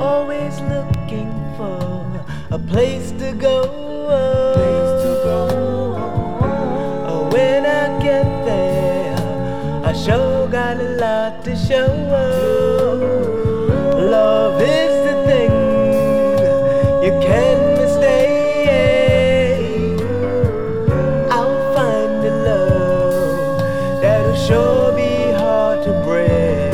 always looking for a place to go. When I get there, I sure got a lot to show. Love is the thing you can't mistake. I'll find a love that'll sure be hard to break.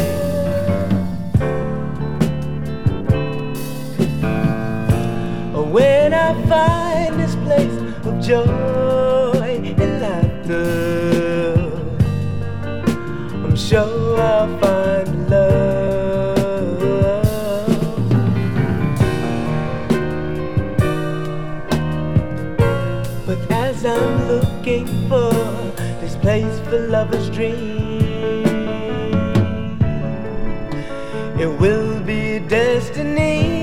When I find this place of joy and laughter, I'm sure I'll find love. But as I'm looking for this place for lovers' dream, it will be destiny.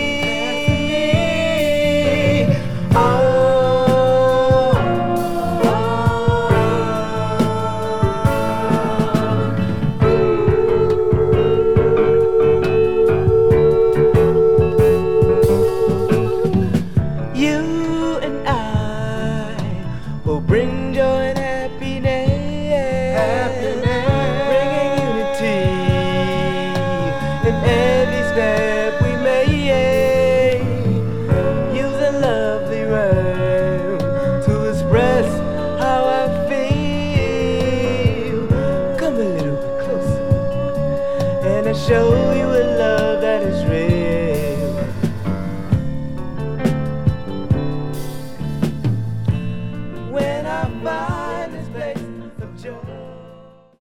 Bring joy and happiness, bringing unity in every step we make. Use a lovely rhyme to express how I feel. Come a little bit closer, and I'll show you a